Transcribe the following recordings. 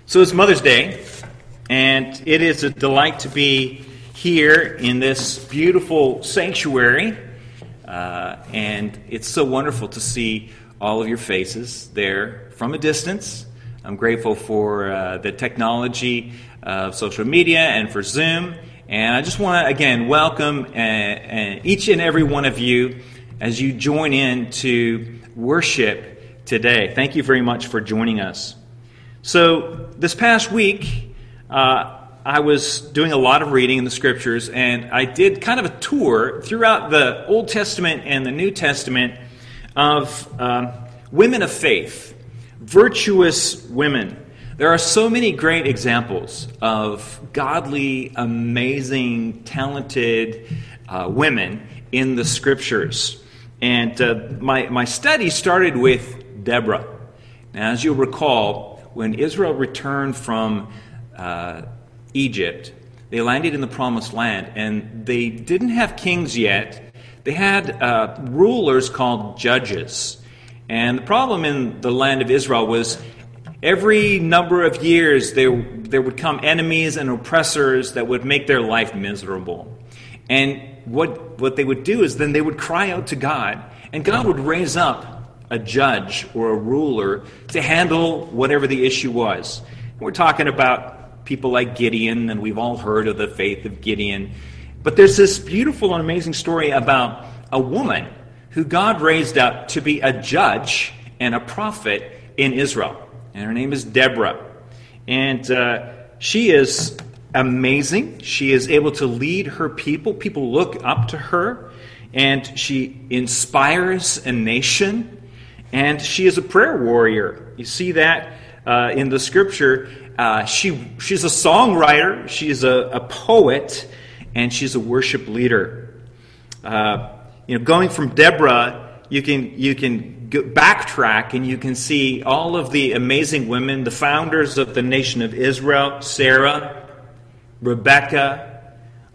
So it's Mother's Day, and it is a delight to be here in this beautiful sanctuary, and it's so wonderful to see all of your faces there from a distance. I'm grateful for the technology of social media and for Zoom, and I just want to, again, welcome each and every one of you as you join in to worship today. Thank you very much for joining us. So this past week, I was doing a lot of reading in the Scriptures, and I did kind of a tour throughout the Old Testament and the New Testament of women of faith, virtuous women. There are so many great examples of godly, amazing, talented women in the Scriptures. And my study started with Deborah. Now, as you'll recall, when Israel returned from Egypt, they landed in the Promised Land, and they didn't have kings yet. They had rulers called judges. And the problem in the land of Israel was every number of years there would come enemies and oppressors that would make their life miserable. And what they would do is then they would cry out to God, and God would raise up a judge or a ruler to handle whatever the issue was. We're talking about people like Gideon, and we've all heard of the faith of Gideon. But there's this beautiful and amazing story about a woman who God raised up to be a judge and a prophet in Israel. And her name is Deborah. And she is amazing. She is able to lead her people. People look up to her. And she inspires a nation. And she is a prayer warrior. You see that in the Scripture. She's a songwriter. She's a poet. And she's a worship leader. Going from Deborah, you can backtrack and you can see all of the amazing women, the founders of the nation of Israel: Sarah, Rebecca,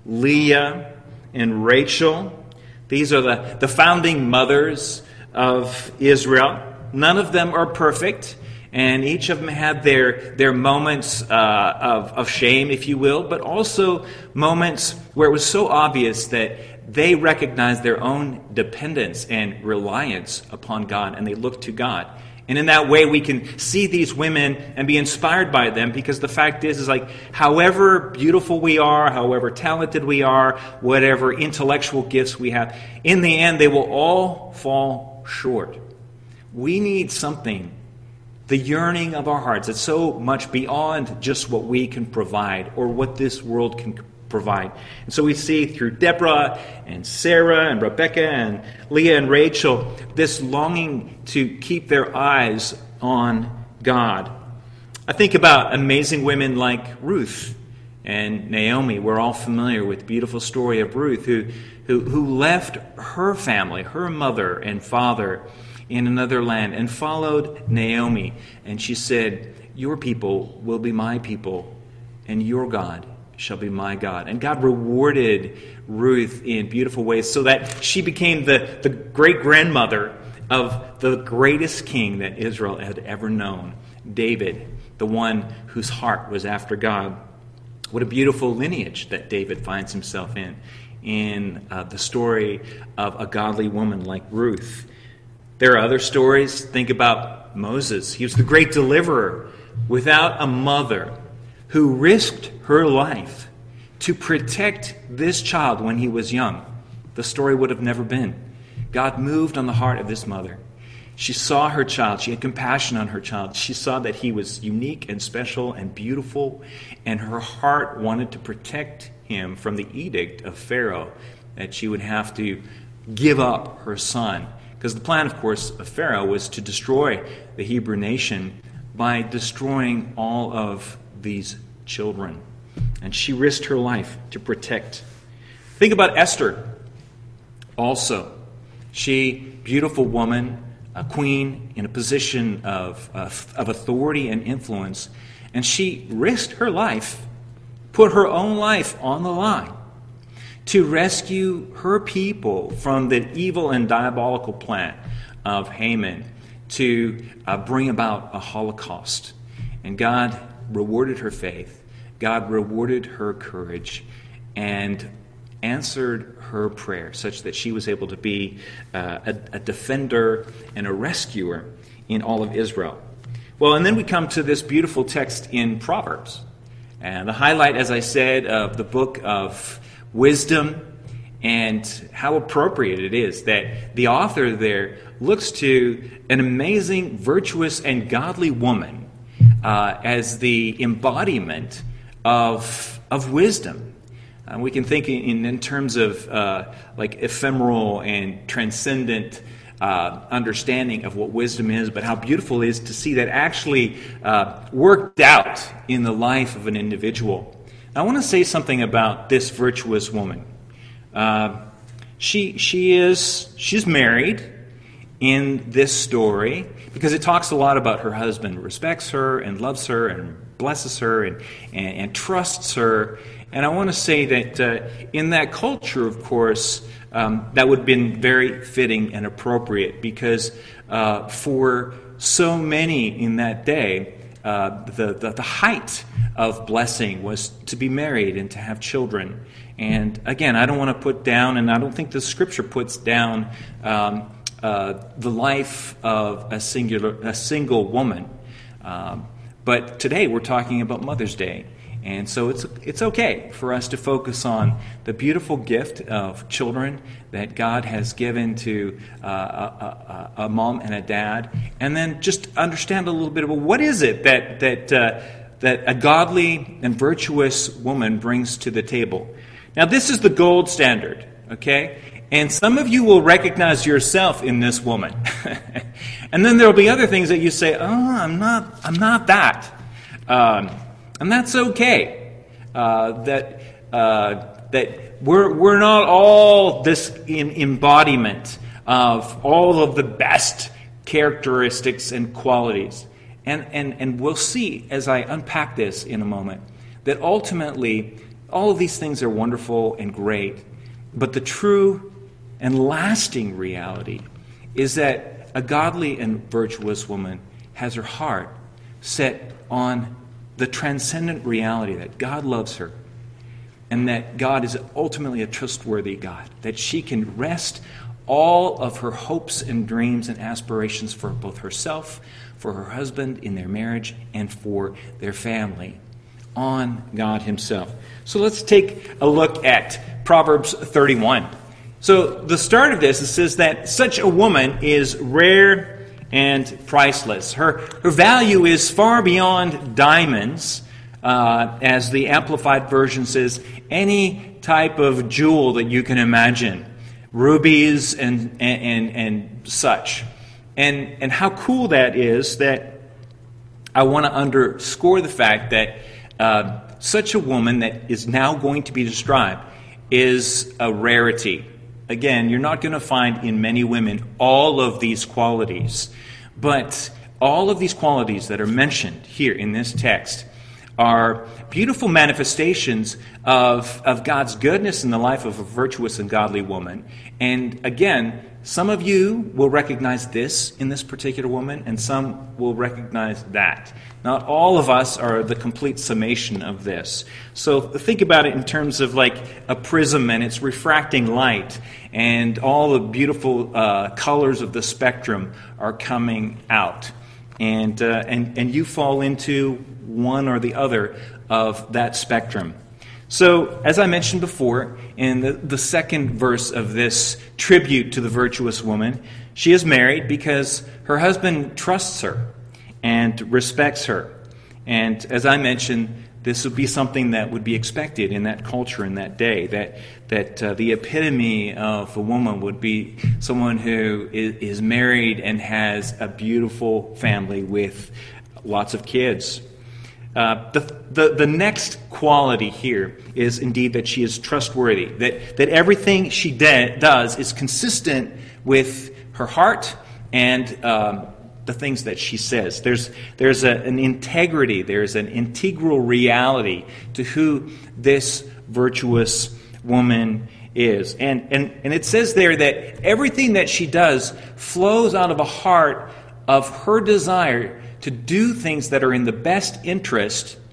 Leah, and Rachel. These are the founding mothers of Israel. None of them are perfect, and each of them had their moments of shame, if you will, but also moments where it was so obvious that they recognized their own dependence and reliance upon God, and they looked to God. And in that way, we can see these women and be inspired by them, because the fact is like, however beautiful we are, however talented we are, whatever intellectual gifts we have, in the end, they will all fall short. We need something, the yearning of our hearts, that's so much beyond just what we can provide or what this world can provide. And so we see through Deborah and Sarah and Rebecca and Leah and Rachel this longing to keep their eyes on God. I think about amazing women like Ruth and Naomi. We're all familiar with the beautiful story of Ruth, who left her family, her mother and father, in another land and followed Naomi. And she said, "Your people will be my people, and your God shall be my God." And God rewarded Ruth in beautiful ways so that she became the great-grandmother of the greatest king that Israel had ever known, David, the one whose heart was after God. What a beautiful lineage that David finds himself in the story of a godly woman like Ruth. There are other stories. Think about Moses. He was the great deliverer without a mother, who risked her life to protect this child when he was young. The story would have never been. God moved on the heart of this mother. She saw her child. She had compassion on her child. She saw that he was unique and special and beautiful, and her heart wanted to protect him from the edict of Pharaoh that she would have to give up her son. Because the plan, of course, of Pharaoh was to destroy the Hebrew nation by destroying all of these children. And she risked her life to protect. Think about Esther also. She, beautiful woman, a queen in a position of authority and influence, and she risked her life, put her own life on the line to rescue her people from the evil and diabolical plan of Haman to bring about a Holocaust. And God rewarded her faith. God rewarded her courage and answered her prayer such that she was able to be a defender and a rescuer in all of Israel. Well, and then we come to this beautiful text in Proverbs. And the highlight, as I said, of the book of wisdom, and how appropriate it is that the author there looks to an amazing, virtuous, and godly woman as the embodiment of wisdom. We can think in terms of like ephemeral and transcendent understanding of what wisdom is, but how beautiful it is to see that actually worked out in the life of an individual. Now, I want to say something about this virtuous woman. She's married in this story because it talks a lot about her husband respects her and loves her and blesses her and trusts her. And I want to say that in that culture, of course, that would have been very fitting and appropriate because for so many in that day, the height of blessing was to be married and to have children. And again, I don't want to put down, and I don't think the Scripture puts down the life of a single woman. But today we're talking about Mother's Day. And so it's okay for us to focus on the beautiful gift of children that God has given to a mom and a dad, and then just understand a little bit about what is it that a godly and virtuous woman brings to the table. Now, this is the gold standard, okay? And some of you will recognize yourself in this woman, and then there will be other things that you say, "Oh, I'm not that." And that's okay. That we're not all this embodiment of all of the best characteristics and qualities. And we'll see as I unpack this in a moment that ultimately all of these things are wonderful and great, but the true and lasting reality is that a godly and virtuous woman has her heart set on the transcendent reality that God loves her and that God is ultimately a trustworthy God, that she can rest all of her hopes and dreams and aspirations for both herself, for her husband in their marriage, and for their family on God himself. So let's take a look at Proverbs 31. So the start of this, it says that such a woman is rare and priceless. Her value is far beyond diamonds, as the Amplified Version says, any type of jewel that you can imagine, rubies and such. And how cool that is, that I want to underscore the fact that such a woman that is now going to be described is a rarity. Again, you're not going to find in many women all of these qualities, but all of these qualities that are mentioned here in this text are beautiful manifestations of God's goodness in the life of a virtuous and godly woman. And again, some of you will recognize this in this particular woman, and some will recognize that. Not all of us are the complete summation of this. So think about it in terms of like a prism and it's refracting light, and all the beautiful colors of the spectrum are coming out. And you fall into one or the other of that spectrum. So, as I mentioned before, in the second verse of this tribute to the virtuous woman, she is married because her husband trusts her and respects her. And as I mentioned, this would be something that would be expected in that culture in that day, that the epitome of a woman would be someone who is married and has a beautiful family with lots of kids. The next quality here is indeed that she is trustworthy, that everything she does is consistent with her heart and the things that she says. There's an integrity, there's an integral reality to who this virtuous woman is. And it says there that everything that she does flows out of a heart of her desire to do things that are in the best interest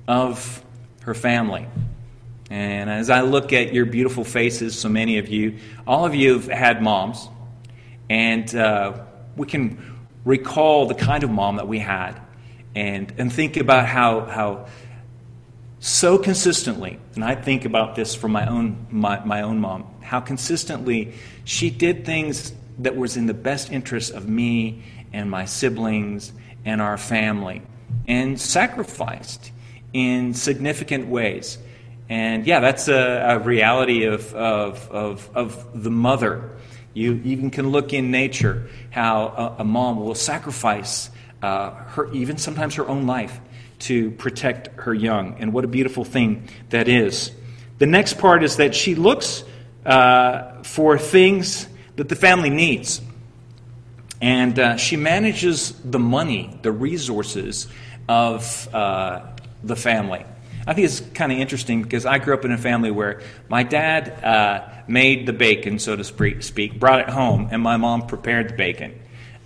of her family. And as I look at your beautiful faces, so many of you, all of you have had moms, and we can recall the kind of mom that we had, and think about how so consistently, and I think about this from my own mom, how consistently she did things that was in the best interest of me and my siblings and our family, and sacrificed in significant ways. And yeah, that's a reality of the mother. You even can look in nature how a mom will sacrifice her, even sometimes her own life, to protect her young. And what a beautiful thing that is. The next part is that she looks for things that the family needs. And she manages the money, the resources of the family. I think it's kind of interesting because I grew up in a family where my dad made the bacon, so to speak, brought it home, and my mom prepared the bacon.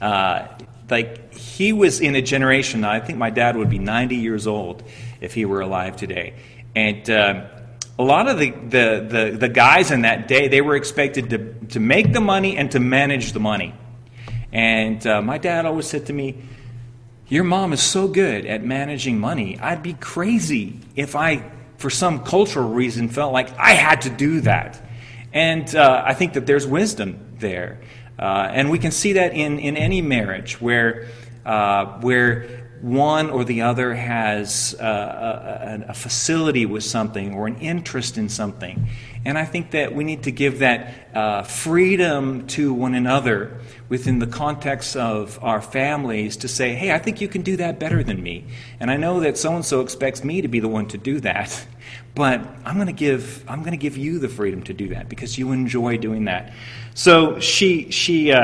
He was in a generation, I think my dad would be 90 years old if he were alive today. And a lot of the guys in that day, they were expected to make the money and to manage the money. And my dad always said to me, "Your mom is so good at managing money. I'd be crazy if I, for some cultural reason, felt like I had to do that." And I think that there's wisdom there. And we can see that in any marriage where one or the other has a facility with something or an interest in something. And I think that we need to give that freedom to one another within the context of our families to say, "Hey, I think you can do that better than me. And I know that so-and-so expects me to be the one to do that. But I'm going to give you the freedom to do that because you enjoy doing that." So she's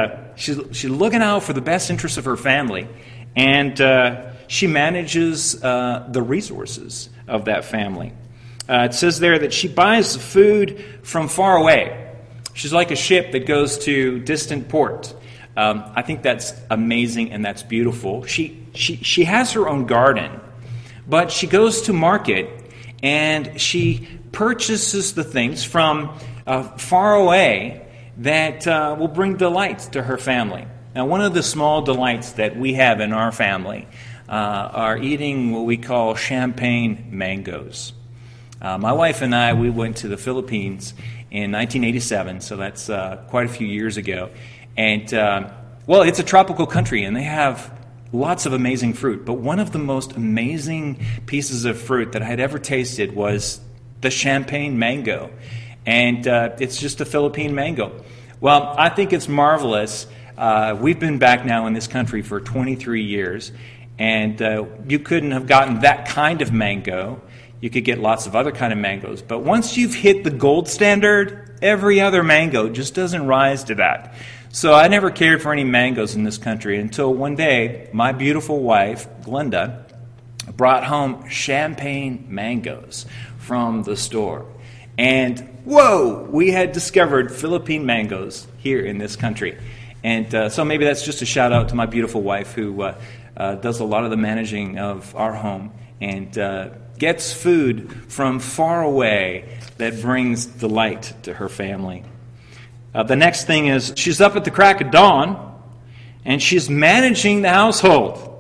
looking out for the best interests of her family, and she manages the resources of that family. It says there that she buys food from far away. She's like a ship that goes to distant port. I think that's amazing and that's beautiful. She has her own garden, but she goes to market and she purchases the things from far away that will bring delight to her family. Now, one of the small delights that we have in our family are eating what we call champagne mangoes. My wife and I, we went to the Philippines in 1987, so that's quite a few years ago. And, it's a tropical country, and they have lots of amazing fruit. But one of the most amazing pieces of fruit that I had ever tasted was the champagne mango. And it's just a Philippine mango. Well, I think it's marvelous. We've been back now in this country for 23 years, and you couldn't have gotten that kind of mango. You could get lots of other kind of mangoes. But once you've hit the gold standard, every other mango just doesn't rise to that. So I never cared for any mangoes in this country until one day my beautiful wife, Glenda, brought home champagne mangoes from the store. And whoa, we had discovered Philippine mangoes here in this country. And so maybe that's just a shout out to my beautiful wife who does a lot of the managing of our home and gets food from far away that brings delight to her family. The next thing is she's up at the crack of dawn and she's managing the household.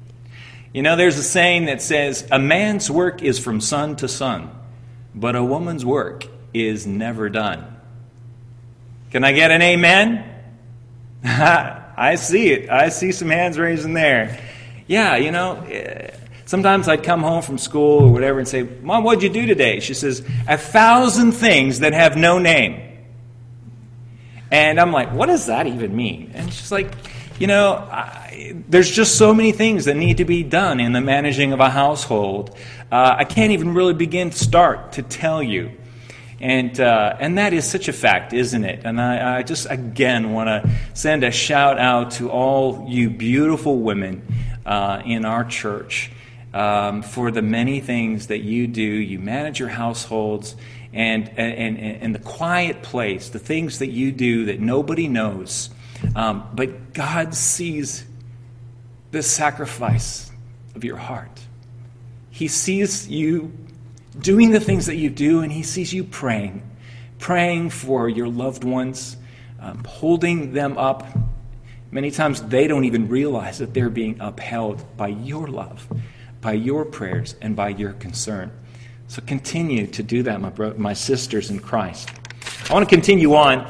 You know, there's a saying that says, "A man's work is from sun to sun, but a woman's work is never done." Can I get an amen? I see it. I see some hands raising there. Yeah, you know, sometimes I'd come home from school or whatever and say, "Mom, what'd you do today?" She says, 1,000 things that have no name. And I'm like, what does that even mean? And she's like, you know, there's just so many things that need to be done in the managing of a household. I can't even really begin to start to tell you. And that is such a fact, isn't it? And I just, again, want to send a shout out to all you beautiful women in our church for the many things that you do. You manage your households and the quiet place, the things that you do that nobody knows. But God sees the sacrifice of your heart. He sees you doing the things that you do, and he sees you praying for your loved ones, holding them up. Many times they don't even realize that they're being upheld by your love, by your prayers, and by your concern. So continue to do that, my sisters in Christ. I want to continue on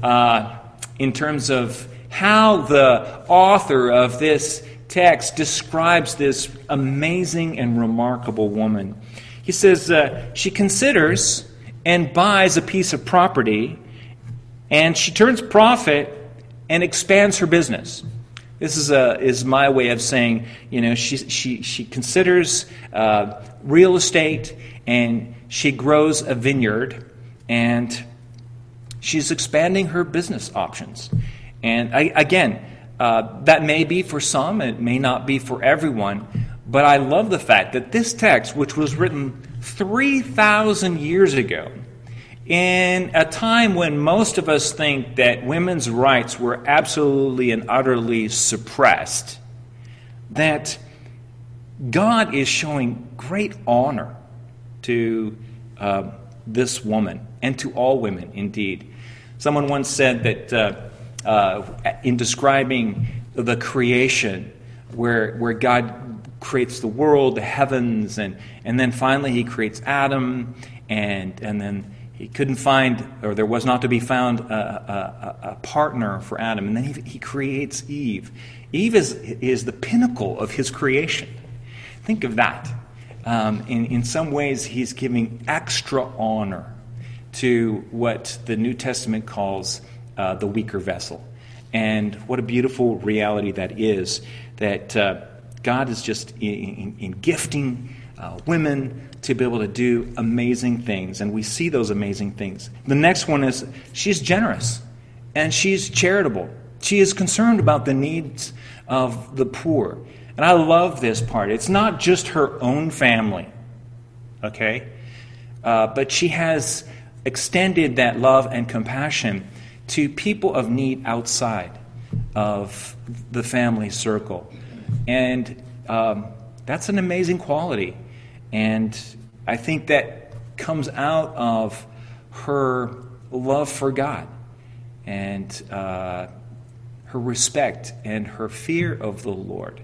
in terms of how the author of this text describes this amazing and remarkable woman. He says she considers and buys a piece of property, and she turns profit and expands her business. This is my way of saying, she considers real estate, and she grows a vineyard, and she's expanding her business options. And that may be for some, it may not be for everyone, but I love the fact that this text, which was written 3,000 years ago, in a time when most of us think that women's rights were absolutely and utterly suppressed, that God is showing great honor to this woman, and to all women indeed. Someone once said that in describing the creation, where God creates the world, the heavens, and then finally he creates Adam, and then he couldn't find, or there was not to be found, a partner for Adam, and then he creates Eve. Eve is the pinnacle of his creation. Think of that. In some ways, he's giving extra honor to what the New Testament calls the weaker vessel. And what a beautiful reality that is, that God is just in gifting women to be able to do amazing things. And we see those amazing things. The next one is she's generous and she's charitable. She is concerned about the needs of the poor. And I love this part. It's not just her own family, okay? But she has extended that love and compassion to people of need outside of the family circle. And that's an amazing quality. And I think that comes out of her love for God and her respect and her fear of the Lord.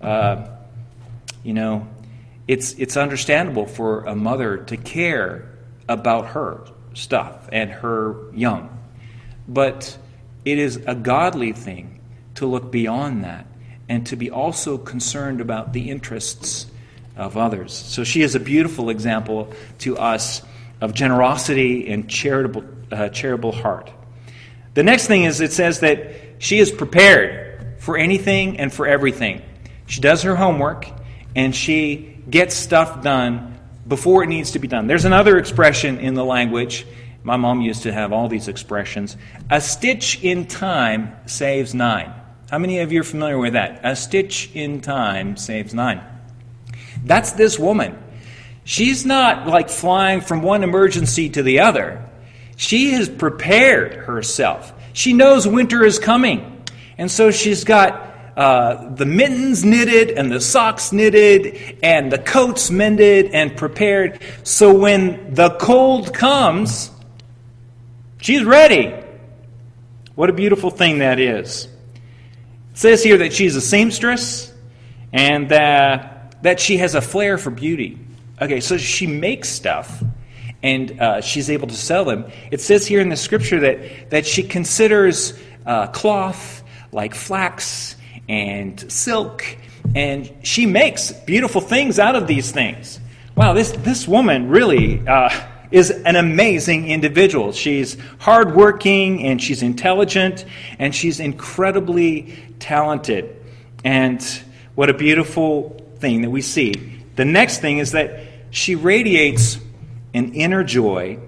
It's understandable for a mother to care about her stuff and her young. But it is a godly thing to look beyond that and to be also concerned about the interests of others. So she is a beautiful example to us of generosity and charitable heart. The next thing is it says that she is prepared for anything and for everything. She does her homework and she gets stuff done before it needs to be done. There's another expression in the language. My mom used to have all these expressions. A stitch in time saves 9. How many of you are familiar with that? A stitch in time saves 9. That's this woman. She's not like flying from one emergency to the other. She has prepared herself. She knows winter is coming. And so she's got the mittens knitted and the socks knitted and the coats mended and prepared. So when the cold comes, she's ready. What a beautiful thing that is. It says here that she's a seamstress and that she has a flair for beauty. Okay, so she makes stuff and she's able to sell them. It says here in the scripture that she considers cloth like flax and silk, and she makes beautiful things out of these things. Wow, this woman really is an amazing individual. She's hardworking, and she's intelligent, and she's incredibly talented. And what a beautiful thing that we see. The next thing is that she radiates an inner joy.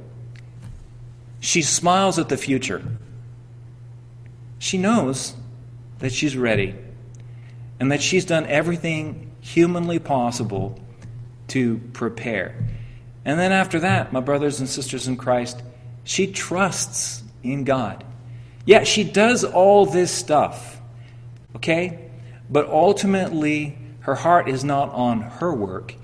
She smiles at the future. She knows that she's ready and that she's done everything humanly possible to prepare. And then after that, my brothers and sisters in Christ, she trusts in God. Yeah, she does all this stuff, okay? But ultimately, her heart is not on her work,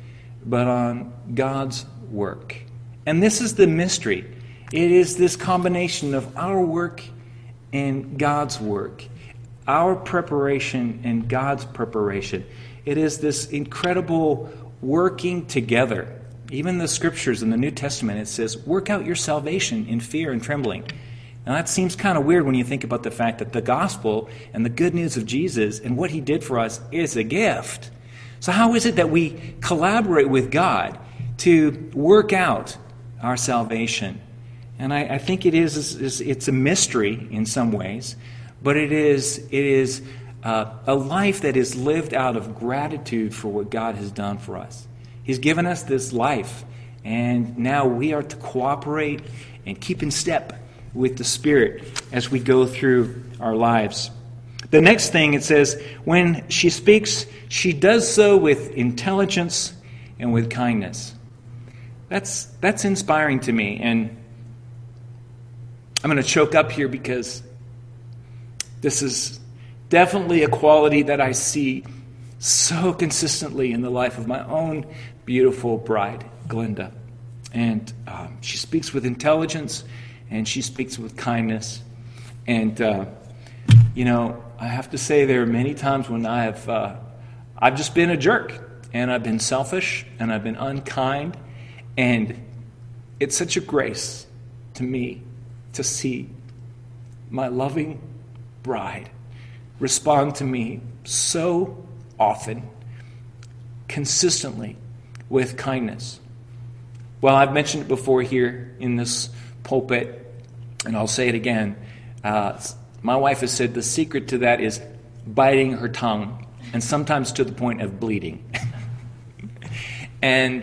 but on God's work. And this is the mystery. It is this combination of our work and God's work, our preparation and God's preparation. It is this incredible working together. Even the scriptures in the New Testament, it says, work out your salvation in fear and trembling. Now that seems kind of weird when you think about the fact that the gospel and the good news of Jesus and what he did for us is a gift. So how is it that we collaborate with God to work out our salvation? And I think it's a mystery in some ways, but it is a life that is lived out of gratitude for what God has done for us. He's given us this life, and now we are to cooperate and keep in step with the Spirit as we go through our lives. The next thing it says, when she speaks, she does so with intelligence and with kindness. That's inspiring to me, and I'm going to choke up here because this is definitely a quality that I see so consistently in the life of my own beautiful bride, Glenda. And she speaks with intelligence, and she speaks with kindness. And, I have to say there are many times when I've just been a jerk, and I've been selfish, and I've been unkind, and it's such a grace to me to see my loving bride respond to me so often, consistently, with kindness. Well, I've mentioned it before here in this pulpit, and I'll say it again. My wife has said the secret to that is biting her tongue, and sometimes to the point of bleeding. And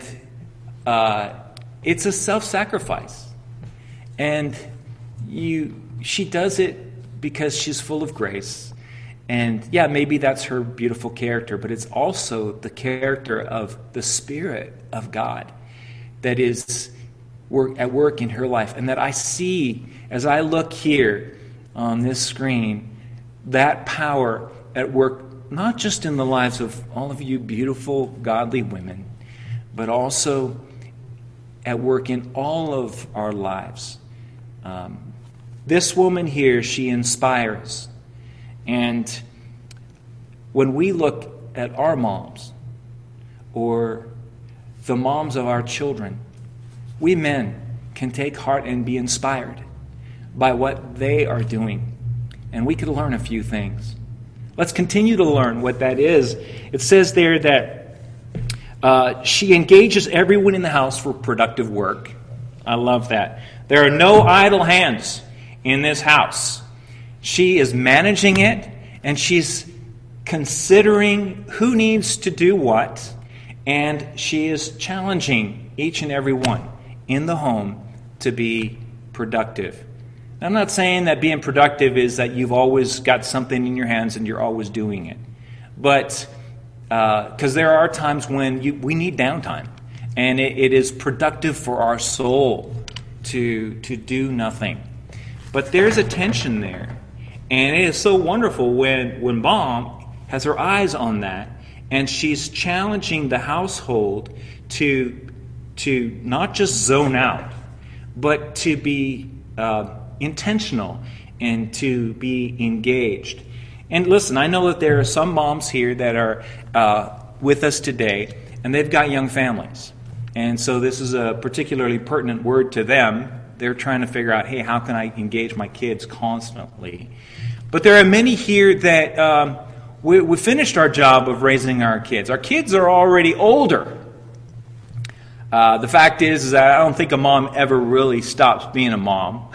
it's a self-sacrifice. And she does it because she's full of grace. And yeah, maybe that's her beautiful character, but it's also the character of the Spirit of God that is at work in her life. And that I see, as I look here on this screen, that power at work, not just in the lives of all of you beautiful, godly women, but also at work in all of our lives. This woman here, she inspires. And when we look at our moms or the moms of our children, we men can take heart and be inspired by what they are doing. And we could learn a few things. Let's continue to learn what that is. It says there that she engages everyone in the house for productive work. I love that. There are no idle hands in this house. She is managing it, and she's considering who needs to do what, and she is challenging each and every one in the home to be productive. I'm not saying that being productive is that you've always got something in your hands and you're always doing it. But because there are times when we need downtime, and it is productive for our soul to do nothing. But there's a tension there. And it is so wonderful when Mom has her eyes on that, and she's challenging the household to not just zone out, but to be intentional and to be engaged. And listen, I know that there are some moms here that are with us today, and they've got young families. And so this is a particularly pertinent word to them. They're trying to figure out, hey, how can I engage my kids constantly? But there are many here that we finished our job of raising our kids. Our kids are already older. The fact is that I don't think a mom ever really stops being a mom.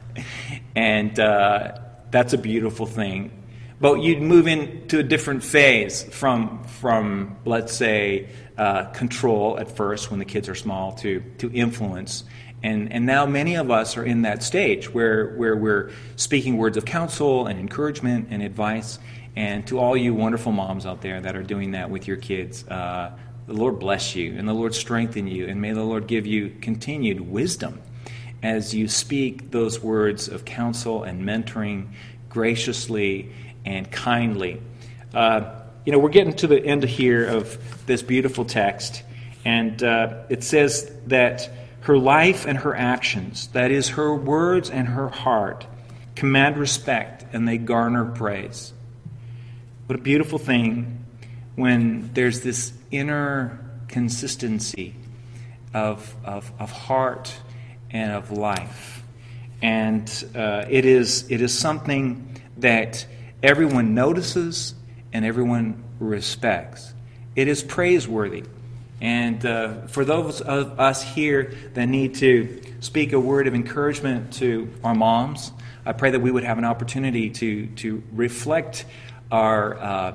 And that's a beautiful thing. But you'd move into a different phase from let's say, control at first when the kids are small to influence. And now many of us are in that stage where we're speaking words of counsel and encouragement and advice. And to all you wonderful moms out there that are doing that with your kids, the Lord bless you and the Lord strengthen you, and may the Lord give you continued wisdom as you speak those words of counsel and mentoring graciously and kindly. We're getting to the end here of this beautiful text, And it says that her life and her actions, that is, her words and her heart, command respect and they garner praise. What a beautiful thing when there's this inner consistency of heart and of life. And it is something that everyone notices and everyone respects. It is praiseworthy. And for those of us here that need to speak a word of encouragement to our moms, I pray that we would have an opportunity to reflect our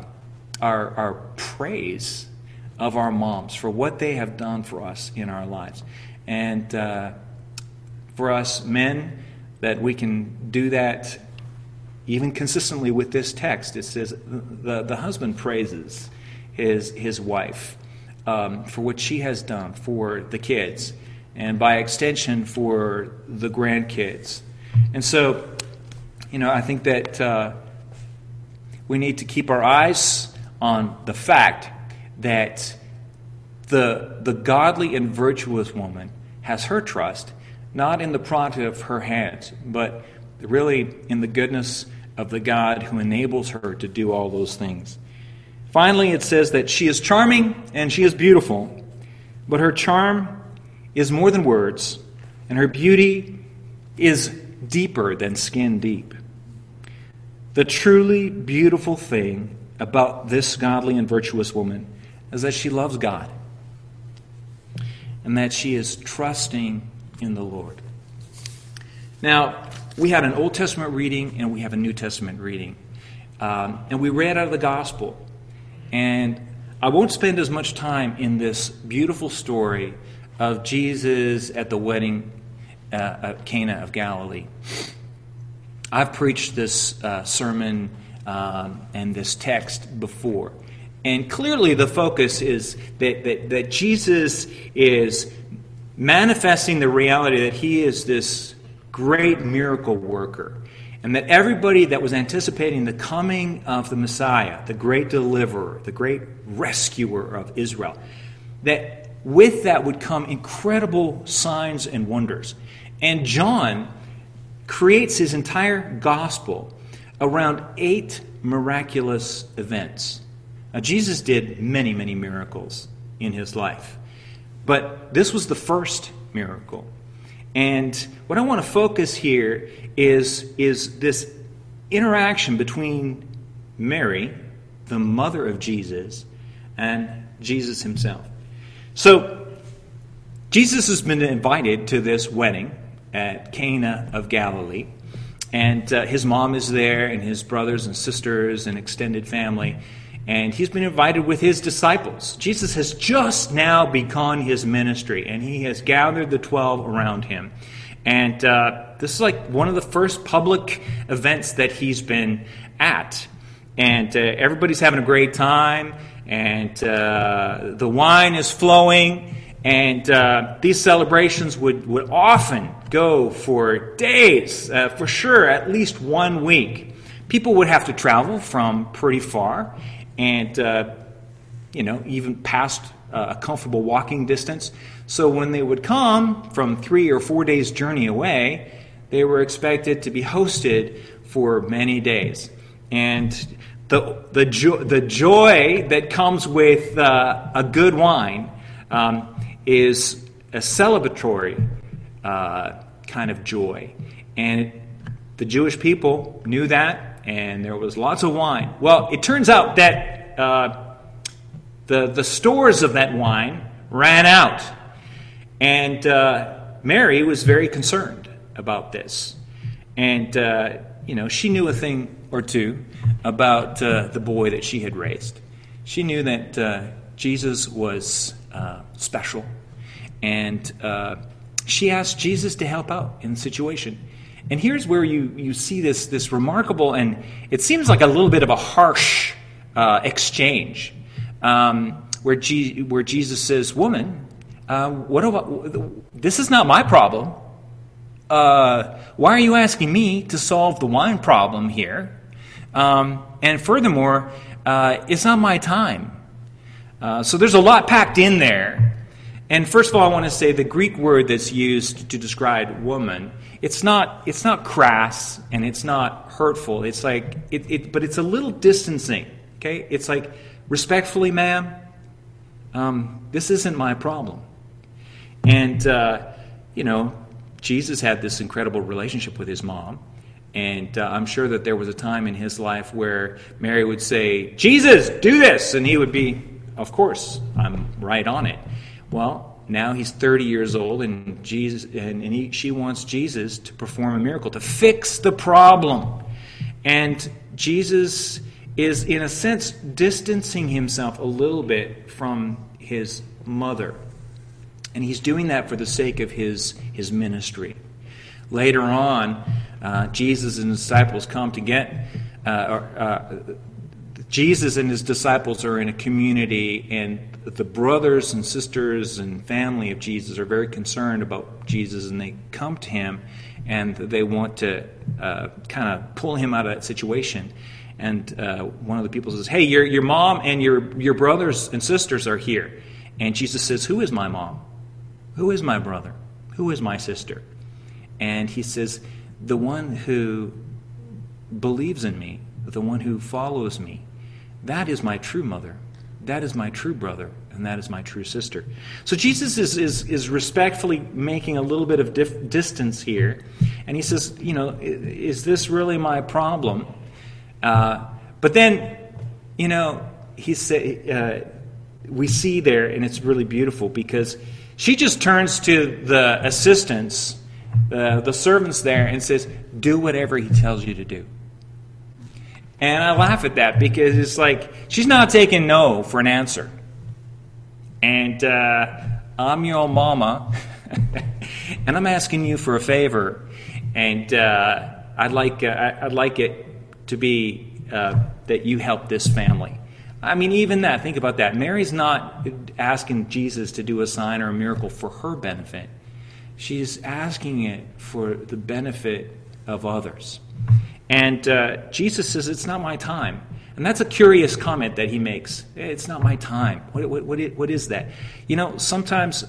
praise of our moms for what they have done for us in our lives. And for us men, that we can do that even consistently with this text. It says the husband praises his wife for what she has done for the kids, and by extension for the grandkids. And so, I think that we need to keep our eyes on the fact that the godly and virtuous woman has her trust not in the product of her hands, but really in the goodness of the God who enables her to do all those things. Finally, it says that she is charming and she is beautiful, but her charm is more than words, and her beauty is deeper than skin deep. The truly beautiful thing about this godly and virtuous woman is that she loves God and that she is trusting in the Lord. Now, we had an Old Testament reading and we have a New Testament reading. And we read out of the Gospel. And I won't spend as much time in this beautiful story of Jesus at the wedding at Cana of Galilee. I've preached this sermon and this text before. And clearly the focus is that Jesus is manifesting the reality that he is this great miracle worker, and that everybody that was anticipating the coming of the Messiah, the great deliverer, the great rescuer of Israel, that with that would come incredible signs and wonders. And John creates his entire gospel around 8 miraculous events. Now, Jesus did many, many miracles in his life, but this was the first miracle. And what I want to focus here is this interaction between Mary, the mother of Jesus, and Jesus himself. So, Jesus has been invited to this wedding at Cana of Galilee, and his mom is there, and his brothers and sisters and extended family, and he's been invited with his disciples. Jesus has just now begun his ministry, and he has gathered the 12 around him. And this is like one of the first public events that he's been at. And everybody's having a great time, and the wine is flowing, and these celebrations would often go for days, for sure, at least 1 week. People would have to travel from pretty far, and even past a comfortable walking distance. So when they would come from 3 or 4 days' journey away, they were expected to be hosted for many days. And the joy that comes with a good wine is a celebratory kind of joy. And the Jewish people knew that, and there was lots of wine. Well, it turns out that the stores of that wine ran out. And Mary was very concerned about this. And, she knew a thing or two about the boy that she had raised. She knew that Jesus was special. And she asked Jesus to help out in the situation. And here's where you see this remarkable, and it seems like a little bit of a harsh exchange, where Jesus says, "Woman, this is not my problem. Why are you asking me to solve the wine problem here? And furthermore, it's not my time." So there's a lot packed in there. And first of all, I want to say the Greek word that's used to describe woman, it's not crass and it's not hurtful. It's like but it's a little distancing. Okay, it's like, respectfully, ma'am, this isn't my problem. And Jesus had this incredible relationship with his mom, and I'm sure that there was a time in his life where Mary would say, "Jesus, do this," and he would be, "Of course, I'm right on it." Well, now he's 30 years old, and she wants Jesus to perform a miracle, to fix the problem. And Jesus is, in a sense, distancing himself a little bit from his mother. And he's doing that for the sake of his ministry. Later on, Jesus and his disciples come to get... Jesus and his disciples are in a community, and the brothers and sisters and family of Jesus are very concerned about Jesus, and they come to him, and they want to kind of pull him out of that situation. And one of the people says, "Hey, your mom and your brothers and sisters are here." And Jesus says, "Who is my mom? Who is my brother? Who is my sister?" And he says, "The one who believes in me, the one who follows me, that is my true mother, that is my true brother, and that is my true sister." So Jesus is respectfully making a little bit of distance here. And he says, is this really my problem? But then, he said, we see there, and it's really beautiful, because she just turns to the assistants, the servants there, and says, "Do whatever he tells you to do." And I laugh at that, because it's like, she's not taking no for an answer. And I'm your mama, and I'm asking you for a favor, and I'd like it to be that you help this family. I mean, even that, think about that. Mary's not asking Jesus to do a sign or a miracle for her benefit. She's asking it for the benefit of others. And Jesus says, "It's not my time." And that's a curious comment that he makes. It's not my time. What is that? Sometimes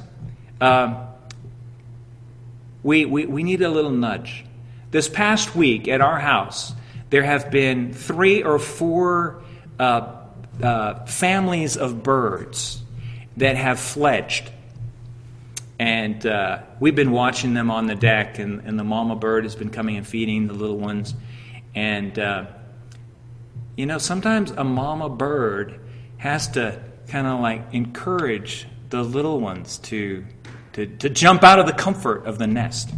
we need a little nudge. This past week at our house, there have been 3 or 4 families of birds that have fledged. And we've been watching them on the deck, and the mama bird has been coming and feeding the little ones. And, sometimes a mama bird has to kind of like encourage the little ones to jump out of the comfort of the nest.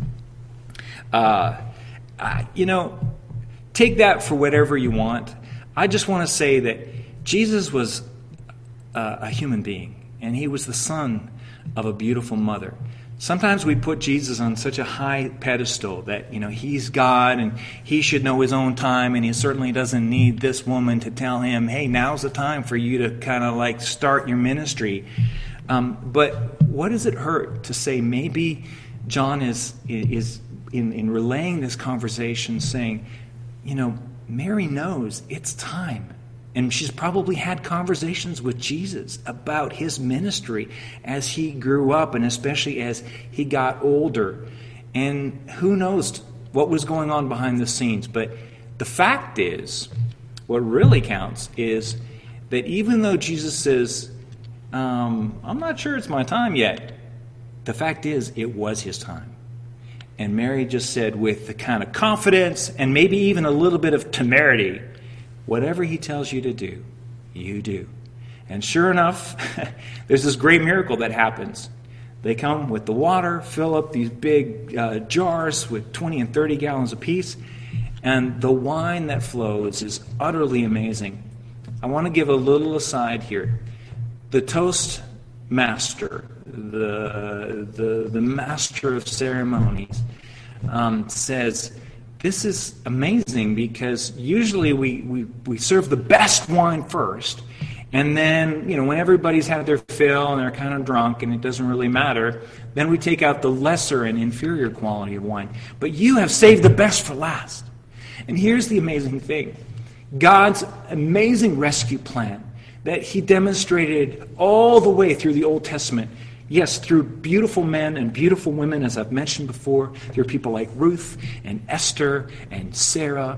Take that for whatever you want. I just want to say that Jesus was a human being, and he was the son of a beautiful mother. Sometimes we put Jesus on such a high pedestal that, he's God and he should know his own time, and he certainly doesn't need this woman to tell him, "Hey, now's the time for you to kind of like start your ministry." But what does it hurt to say maybe John is in relaying this conversation saying, Mary knows it's time. And she's probably had conversations with Jesus about his ministry as he grew up, and especially as he got older. And who knows what was going on behind the scenes. But the fact is, what really counts is that even though Jesus says, "I'm not sure it's my time yet," the fact is it was his time. And Mary just said, with the kind of confidence and maybe even a little bit of temerity, "Whatever he tells you to do, you do." And sure enough, there's this great miracle that happens. They come with the water, fill up these big jars with 20 and 30 gallons apiece, and the wine that flows is utterly amazing. I want to give a little aside here. The toast master, the master of ceremonies, says, "This is amazing, because usually we serve the best wine first, and then, when everybody's had their fill and they're kind of drunk and it doesn't really matter, then we take out the lesser and inferior quality of wine. But you have saved the best for last." And here's the amazing thing. God's amazing rescue plan that he demonstrated all the way through the Old Testament Yes, through beautiful men and beautiful women, as I've mentioned before, there are people like Ruth and Esther and Sarah,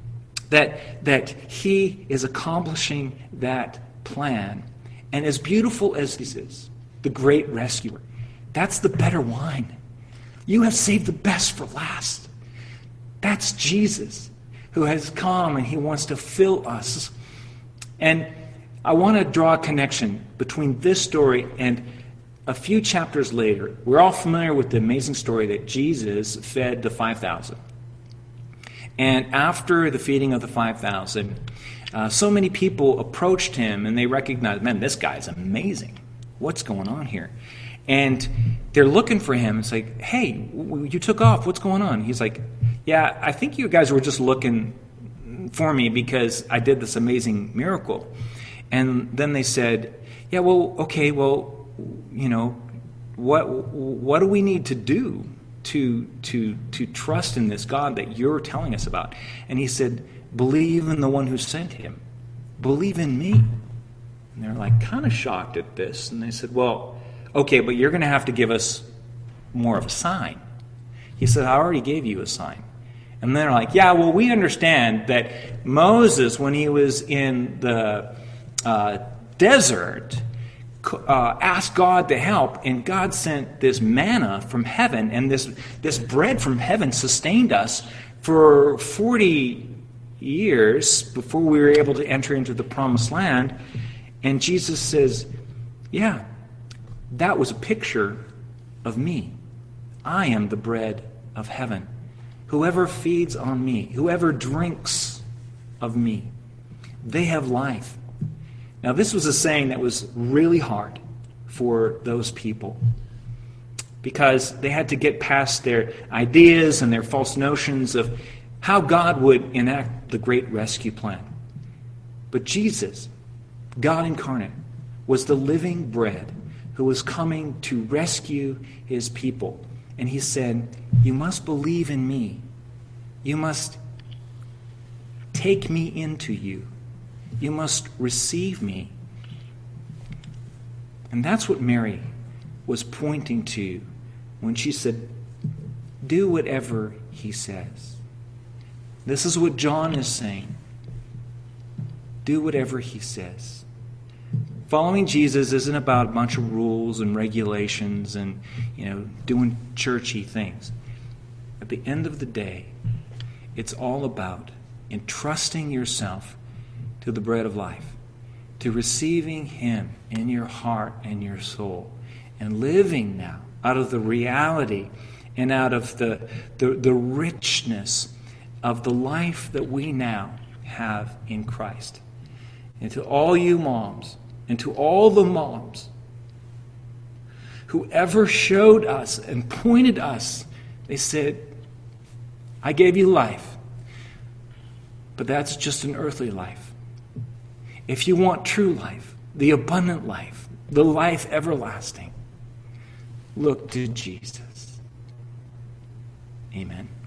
that he is accomplishing that plan. And as beautiful as this is, the great rescuer, that's the better wine. You have saved the best for last. That's Jesus, who has come and he wants to fill us. And I want to draw a connection between this story and a few chapters later. We're all familiar with the amazing story that Jesus fed the 5,000. And after the feeding of the 5,000, so many people approached him and they recognized, man, this guy's amazing. What's going on here? And they're looking for him. It's like, hey, you took off. What's going on? He's like, yeah, I think you guys were just looking for me because I did this amazing miracle. And then they said, yeah, well, okay, well, you know, what do we need to do to trust in this God that you're telling us about? And he said, believe in the one who sent him. Believe in me. And they're like kind of shocked at this. And they said, well, okay, but you're going to have to give us more of a sign. He said, I already gave you a sign. And they're like, yeah, well, we understand that Moses, when he was in the desert, asked God to help, and God sent this manna from heaven, and this bread from heaven sustained us for 40 years before we were able to enter into the promised land. And Jesus says, yeah, that was a picture of me. I am the bread of heaven. Whoever feeds on me, whoever drinks of me, they have life. Now, this was a saying that was really hard for those people because they had to get past their ideas and their false notions of how God would enact the great rescue plan. But Jesus, God incarnate, was the living bread who was coming to rescue his people. And he said, you must believe in me. You must take me into you. You must receive me. And that's what Mary was pointing to when she said, do whatever he says. This is what John is saying. Do whatever he says. Following Jesus isn't about a bunch of rules and regulations and, doing churchy things. At the end of the day, it's all about entrusting yourself to the bread of life, to receiving him in your heart and your soul, and living now out of the reality and out of the richness of the life that we now have in Christ. And to all you moms, and to all the moms, whoever showed us and pointed us, they said, I gave you life, but that's just an earthly life. If you want true life, the abundant life, the life everlasting, look to Jesus. Amen.